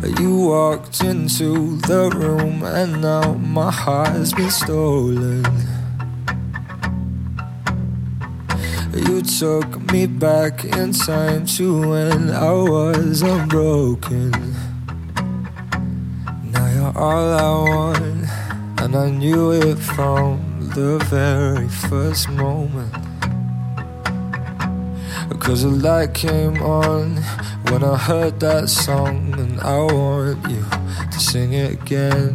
You walked into the room and now my heart's been stolen. You took me back in time to when I was unbroken. Now you're all I want, and I knew it from the very first moment. 'Cause the light came on when I heard that song, and I want you to sing it again.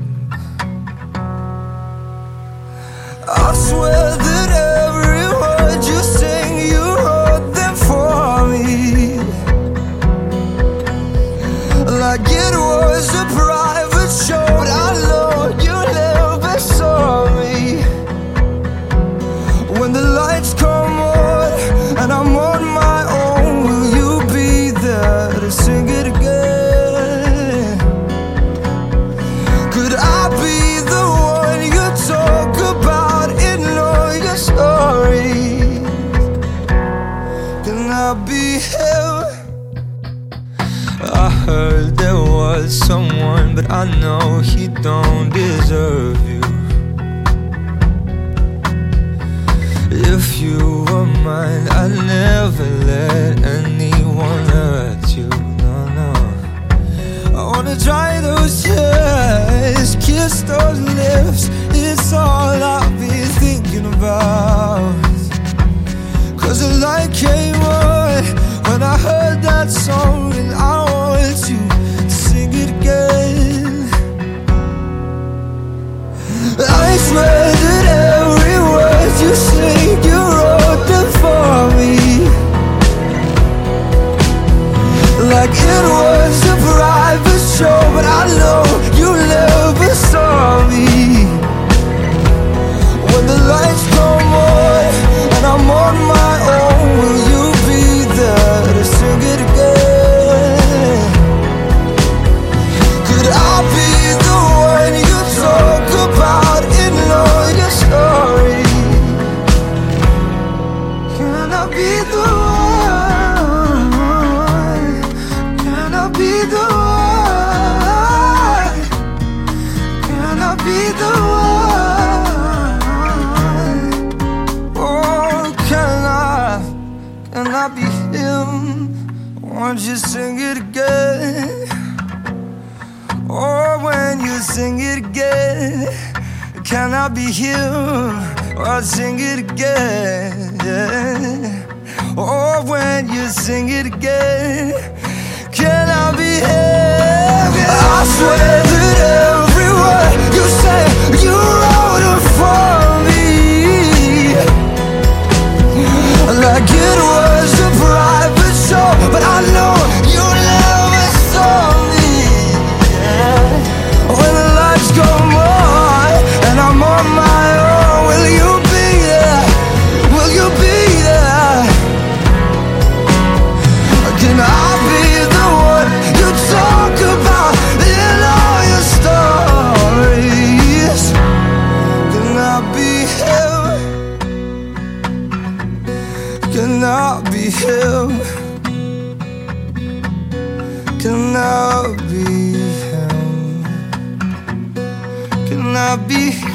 I swear that every word you sing, you wrote them for me, like it was a private show. I know you never saw me. When the lights come on and I'm on my own, will you be there to sing it again? Could I be the one you talk about in all your stories? Can I be him? I heard there was someone, but I know he don't deserve you. If you were mine, I'd never let anyone hurt you. No, no. I wanna dry those tears, kiss those lips. It's all I've been thinking about. 'Cause the light came on when I heard that song, and I want you to sing it again. I swear that every word you sing, you wrote them for me, like it was a private show. But I know you never saw me. When the lights come on and I'm on my own, will you be there to sing it again? Could I be the one you talk about in all your stories? Can I be the one? Can I be the one? Can I be the one? Oh, can I be him? Won't you sing it again? Oh, when you sing it again, can I be him? Oh, sing it again. Oh, when you sing it again, can I be him? I swear that every word you say, you wrote it for me, like it was a private show. But I know you never saw me. When the lights come on and I'm on my own, will you be there? Will you be there? Can I be the one you talk about in all your stories? Can I be him? Can I be him? Can I be him? Can I be